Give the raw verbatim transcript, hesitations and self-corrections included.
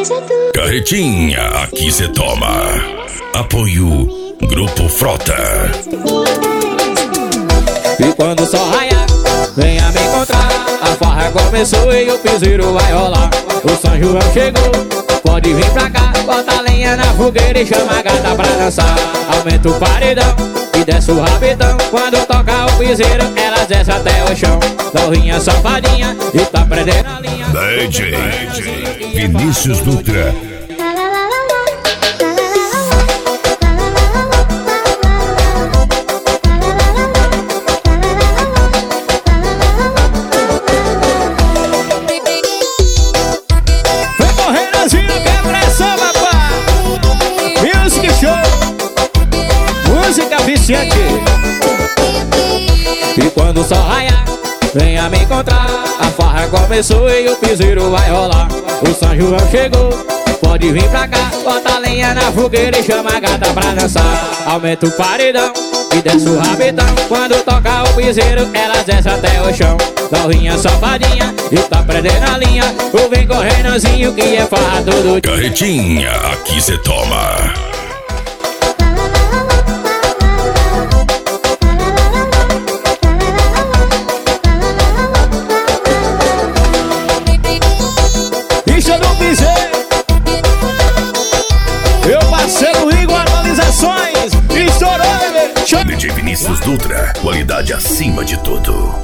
Carretinha, aqui cê toma. Apoio Grupo Frota. E quando o sol raiar, venha me encontrar. A farra começou e o piseiro vai rolar. O São João chegou, pode vir pra cá. Bota a lenha na fogueira e chama a gata pra dançar. Aumenta o paredão e desce o rabetão. Quando toca o piseiro, ela desce até o chão. Novinha safadinha e tá prendendo a linha. D J, D J Vinícius Dutra. E quando o sol raiar, venha me encontrar. A farra começou e o piseiro vai rolar. O São João chegou, pode vir pra cá. Bota a lenha na fogueira e chama a gata pra dançar. Aumenta o paredão e desce o rabetão. Quando toca o piseiro, ela desce até o chão. Novinha safadinha e tá prendendo a linha. O vem correndozinho que é farra todo dia. Carretinha, aqui cê toma. Meu parceiro Igor Atualizações, estourou, bebê. D J Vinícius Dutra, qualidade acima de tudo.